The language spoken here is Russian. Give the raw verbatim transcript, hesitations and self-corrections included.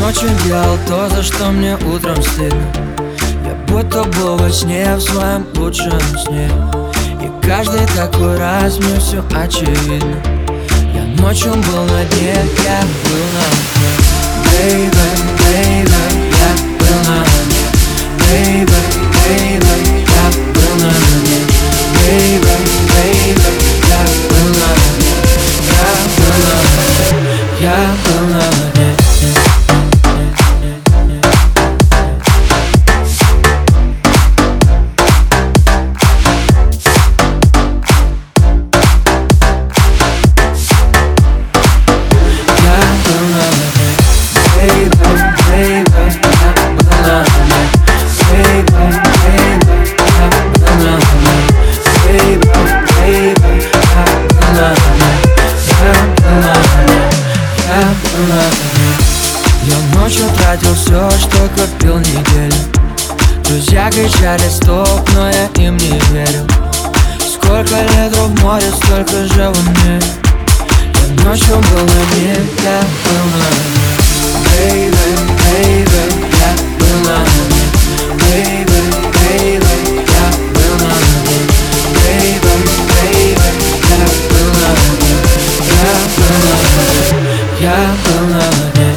ночью делал то, за что мне утром стыдно. Я будто был во сне, в своем лучшем сне. И каждый такой раз мне все очевидно. Я ночью был на дне, я был на дне. Baby, baby, я был на дне. Baby, baby, я был на дне. Baby, baby, я был на дне. Я был на дне, я был на дне. Я ночью тратил все, что копил неделю. Друзья кричали стоп, но я им не верил. Сколько литров в море, столько же в уме. Я ночью был на дне, я был на дне. Baby, baby, я был на дне. Baby, baby, я был на дне. Baby, baby, я был на дне. Я был на дне, я был на дне.